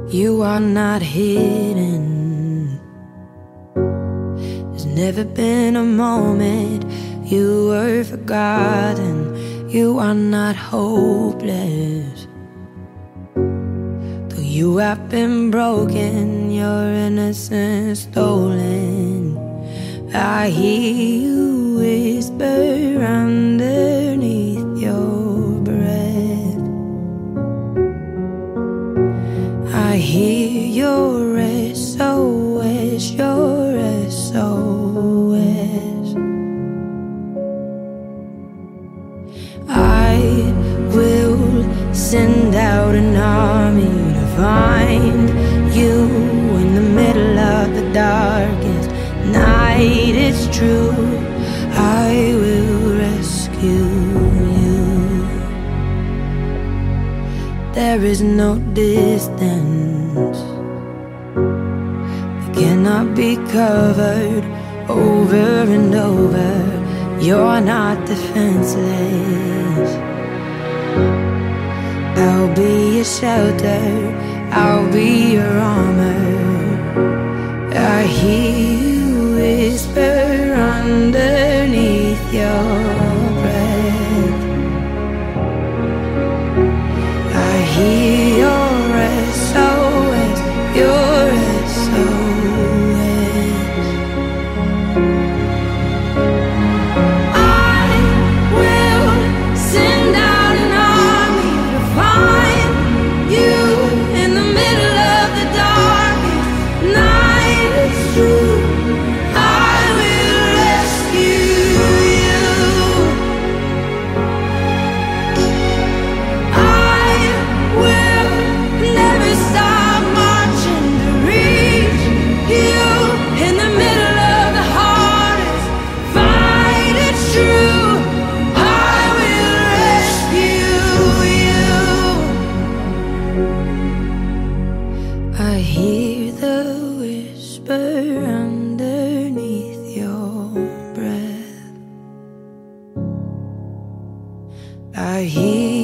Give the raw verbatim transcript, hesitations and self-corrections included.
You are not hidden. There's never been a moment you were forgotten. You are not hopeless. Though you have been broken, your innocence stolen, I hear you whisper underneath your breath. I hear your S O S, your S O S. I will send out an army to find you in the middle of the darkest night. It's true, I will rescue you. There is no distance that cannot be covered over and over. You're not defenseless. I'll be your shelter, I'll be your armor. I hear you whisper underneath your breath. I hear your S O S, your S O S. I will send out an army to find you in the middle of the darkest night. It's true, I will rescue you. I will never stop marching to reach you in the middle of the hardest fight. It's true, I will rescue you. I hear the whisper underneath your breath. I hear